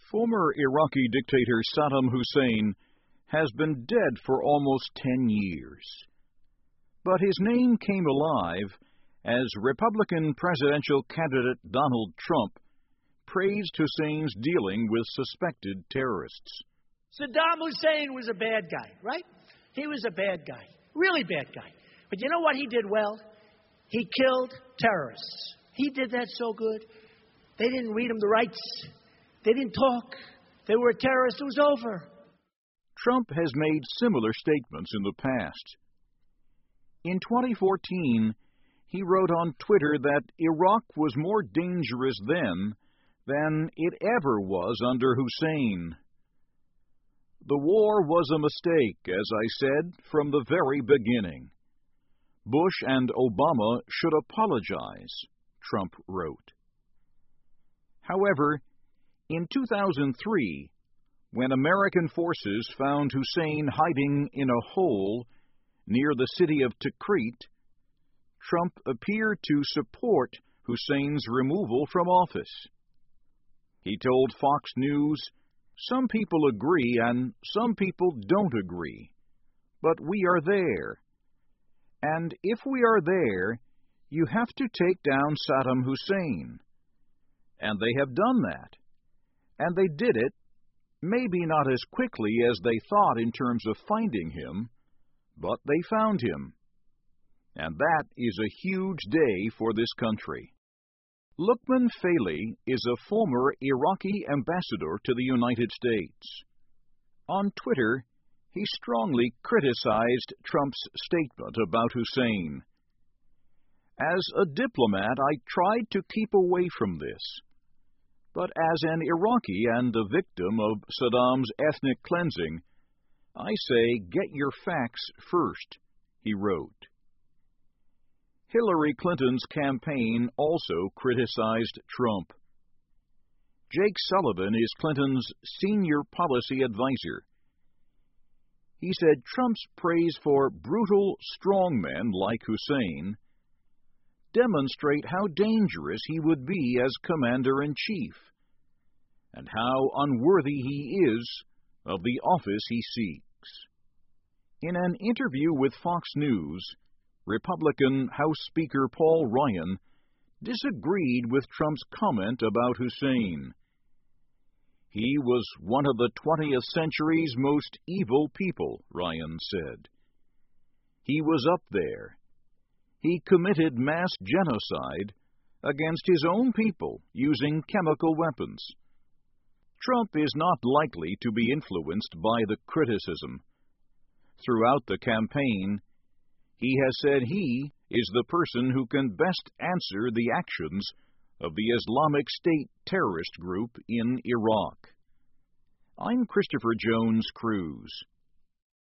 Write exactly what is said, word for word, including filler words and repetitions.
Former Iraqi dictator Saddam Hussein has been dead for almost ten years. But his name came alive as Republican presidential candidate Donald Trump praised Hussein's dealing with suspected terrorists. Saddam Hussein was a bad guy, right? He was a bad guy, really bad guy. But you know what he did well? He killed terrorists. He did that so good. They didn't read him the rights. They didn't talk. They were a terrorist. It was over. Trump has made similar statements in the past. In twenty fourteen, he wrote on Twitter that Iraq was more dangerous then than it ever was under Hussein. The war was a mistake, as I said, from the very beginning. Bush and Obama should apologize, Trump wrote. However, in two thousand three, when American forces found Hussein hiding in a hole near the city of Tikrit, Trump appeared to support Hussein's removal from office. He told Fox News, "Some people agree and some people don't agree, but we are there. And if we are there, you have to take down Saddam Hussein." And they have done that. And they did it, maybe not as quickly as they thought in terms of finding him, but they found him. And that is a huge day for this country. Lukman Faleh is a former Iraqi ambassador to the United States. On Twitter, he strongly criticized Trump's statement about Hussein. As a diplomat, I tried to keep away from this. But as an Iraqi and a victim of Saddam's ethnic cleansing, I say get your facts first, he wrote. Hillary Clinton's campaign also criticized Trump. Jake Sullivan is Clinton's senior policy advisor. He said Trump's praise for brutal strongmen like Hussein demonstrate how dangerous he would be as commander-in-chief, and how unworthy he is of the office he seeks. In an interview with Fox News, Republican House Speaker Paul Ryan disagreed with Trump's comment about Hussein. He was one of the twentieth century's most evil people, Ryan said. He was up there. He committed mass genocide against his own people using chemical weapons. Trump is not likely to be influenced by the criticism. Throughout the campaign, he has said he is the person who can best answer the actions of the Islamic State terrorist group in Iraq. I'm Christopher Jones Cruz.